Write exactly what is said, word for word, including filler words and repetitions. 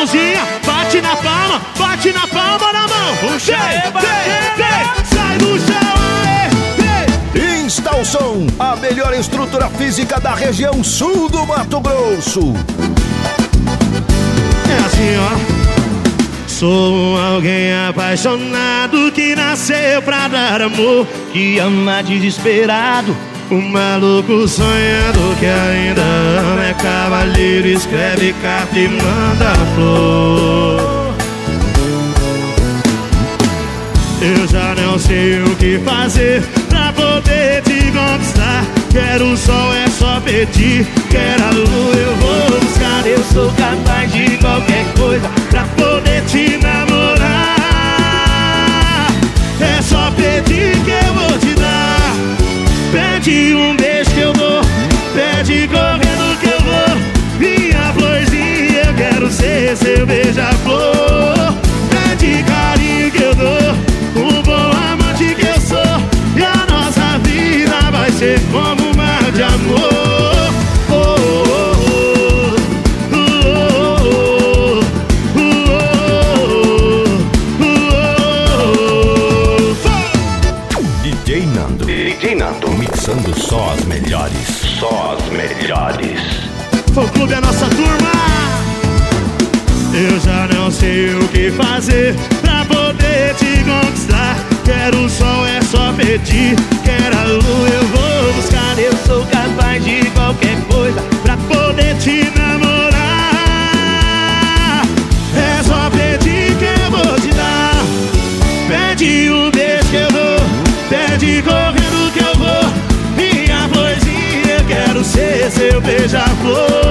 mãozinha, bate na palma, bate na palma na mão. Puxa, sai do chão, aê. Insta o som, a melhor estrutura física da região sul do Mato Grosso. É assim, ó. Sou alguém apaixonado que nasceu pra dar amor, que ama desesperado, um maluco sonhando que ainda ama, é cavalheiro, escreve carta e manda flor. Eu já não sei o que fazer pra poder te conquistar. Quero o sol, é só pedir. Quero a lua, eu vou buscar. Eu sou capaz de qualquer coisa pra poder te namorar. É só pedir que eu vou te dar. Pede um beijo que eu dou, pede correndo que eu vou. Minha florzinha, eu quero ser seu beija-flor. Pede carinho que eu dou, um bom amante que eu sou. E a nossa vida vai ser como um mar de amor. Oh, oh, oh, oh, oh, oh, oh. D J Nando, D J Nando, mixando só as melhores. só as melhores. Fã Clube é a nossa turma. Eu já não sei o que fazer pra poder te conquistar. Quero o sol, é só pedir. Quero a lua, eu vou buscar. Eu sou capaz de qualquer coisa pra poder te namorar. É só pedir que eu vou te dar. Pede um beijo que eu dou, pede correndo que eu vou. Minha florzinha, eu quero ser seu beija-flor.